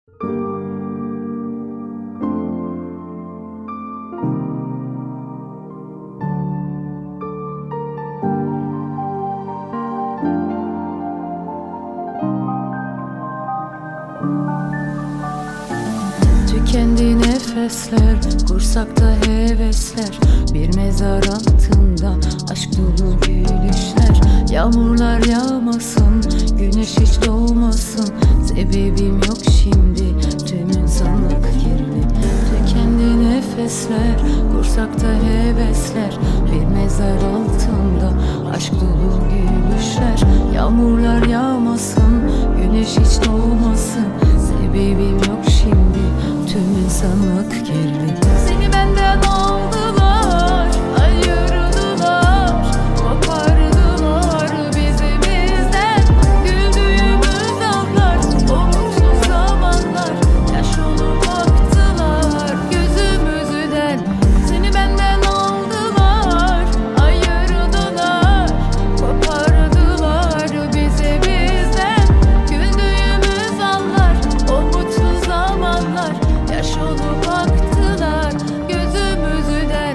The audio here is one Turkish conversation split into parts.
Tükendi nefesler, kursakta hevesler, bir mezar altında aşk dolu gülüşler. Yağmurlar yağmasın, güneş hiç doğmasın, sebebim yok şimdi, tüm insanlık kirli. Tükendi nefesler, kursakta hevesler, bir mezar altında aşk dolu gülüşler. Yağmurlar yağmasın, güneş hiç doğmasın, sebebim yok şimdi, tüm insanlık kirli. Seni benden aldılar, ayırdılar, kopardılar bizi bizden. Güldüğümüz anlar, o mutlu zamanlar, yaş olup baktılar gözümüzden. Seni benden aldılar, ayırdılar, kopardılar bizi bizden. Güldüğümüz anlar, o mutlu zamanlar, yaş olup baktılar gözümüzden.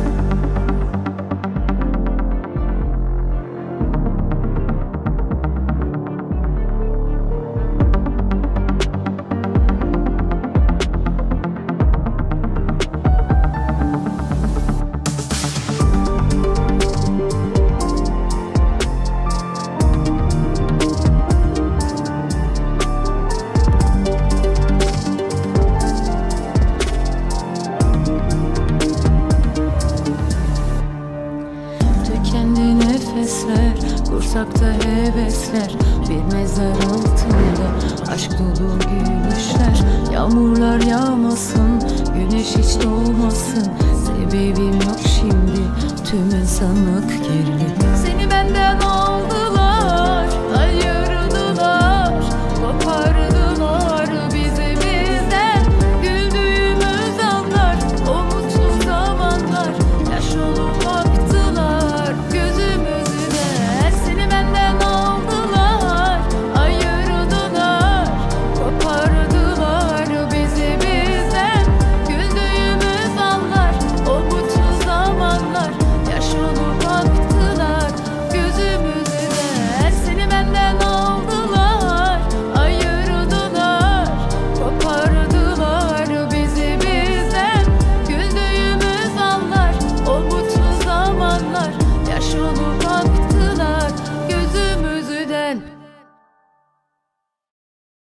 Tükendi nefesler, kursakta hevesler, bir mezar altında aşk dolu gülüşler. Yağmurlar yağmasın, güneş hiç doğmasın, sebebim yok şimdi, tüm insanlık kirli. Seni benden al